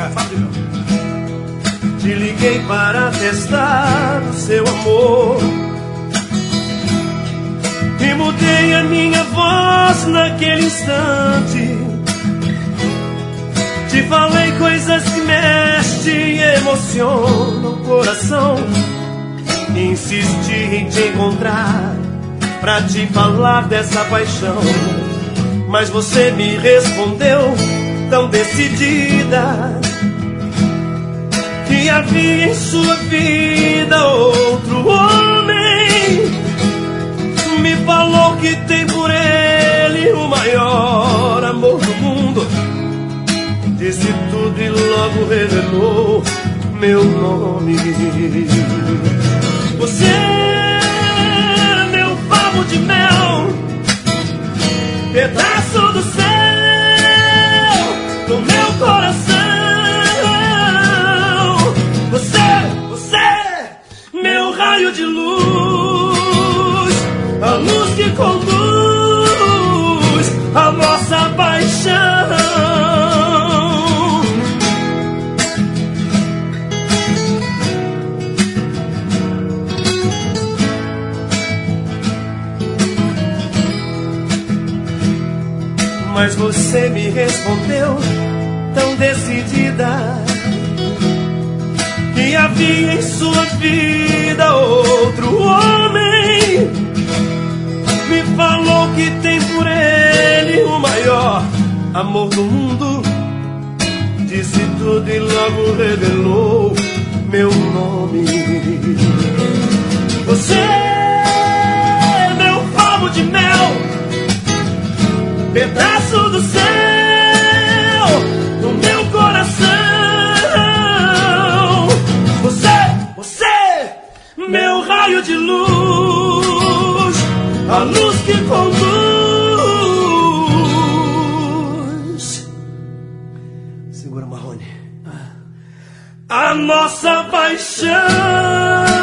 Te liguei para testar o seu amor e mudei a minha voz naquele instante. Te falei coisas que mexem e emocionam o coração. Insisti em te encontrar pra te falar dessa paixão, mas você me respondeu tão decidida que havia em sua vida outro homem. Me falou que tem por ele o maior amor do mundo. Disse tudo e logo revelou meu nome. Você é meu favo de mel, pedaço do céu no meu coração. Você, meu raio de luz, a luz que conduz a nossa paixão. Mas você me respondeu tão decidida que havia em sua vida outro homem. Me falou que tem por ele o maior amor do mundo. Disse tudo e logo revelou meu nome. Você é meu favo de mel, pedaço do céu no meu coração. Você, meu raio de luz, a luz que conduz. Segura, Marrone. A nossa paixão.